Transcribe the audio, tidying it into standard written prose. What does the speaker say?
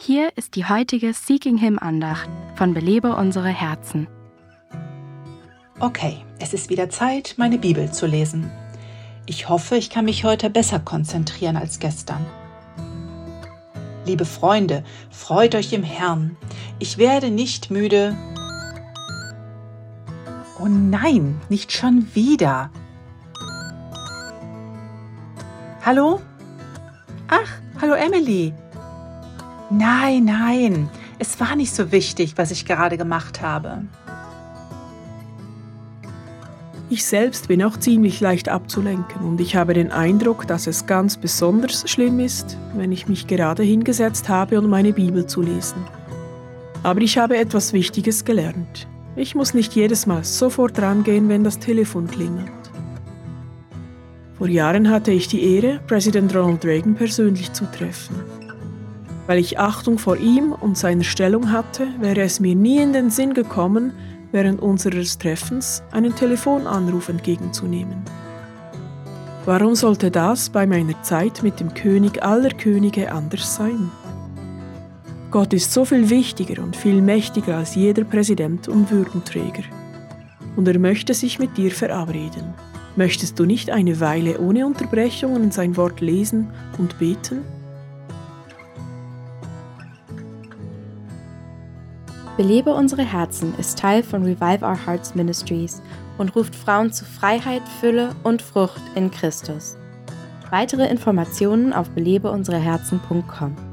Hier ist die heutige Seeking Him Andacht von Belebe unsere Herzen. Okay, es ist wieder Zeit, meine Bibel zu lesen. Ich hoffe, ich kann mich heute besser konzentrieren als gestern. Liebe Freunde, freut euch im Herrn. Ich werde nicht müde. Oh nein, nicht schon wieder. Hallo? Ach, hallo Emily. Nein, es war nicht so wichtig, was ich gerade gemacht habe. Ich selbst bin auch ziemlich leicht abzulenken und ich habe den Eindruck, dass es ganz besonders schlimm ist, wenn ich mich gerade hingesetzt habe, um meine Bibel zu lesen. Aber ich habe etwas Wichtiges gelernt. Ich muss nicht jedes Mal sofort rangehen, wenn das Telefon klingelt. Vor Jahren hatte ich die Ehre, Präsident Ronald Reagan persönlich zu treffen. Weil ich Achtung vor ihm und seiner Stellung hatte, wäre es mir nie in den Sinn gekommen, während unseres Treffens einen Telefonanruf entgegenzunehmen. Warum sollte das bei meiner Zeit mit dem König aller Könige anders sein? Gott ist so viel wichtiger und viel mächtiger als jeder Präsident und Würdenträger. Und er möchte sich mit dir verabreden. Möchtest du nicht eine Weile ohne Unterbrechungen sein Wort lesen und beten? Belebe unsere Herzen ist Teil von Revive Our Hearts Ministries und ruft Frauen zu Freiheit, Fülle und Frucht in Christus. Weitere Informationen auf belebeunsereherzen.com.